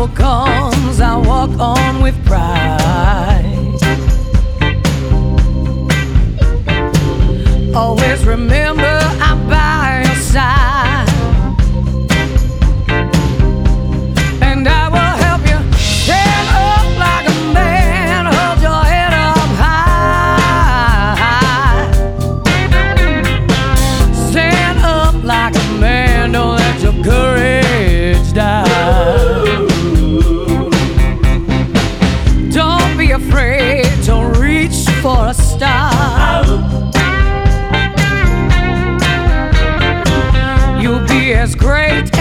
trouble comes, I walk on with pride. Always remember I'm by your side, and I will help you stand up like a man. Hold your head up high. Stand up like a man. Don't let your courage die. Don't be afraid to reach for a star. You'll be as great